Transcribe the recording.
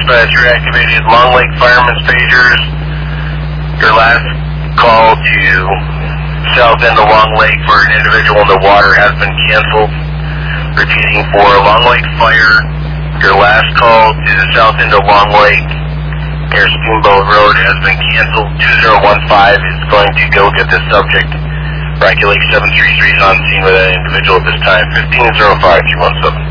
dispatch reactivated Long Lake Fireman's Pagers. Your last call to south end of Long Lake for an individual in the water has been canceled. Repeating for Long Lake Fire, your last call to the south end of Long Lake near Steamboat Road has been canceled. 2015 is going to go get the subject. Rocky Lake 733 is on scene with that individual at this time. 1505 217.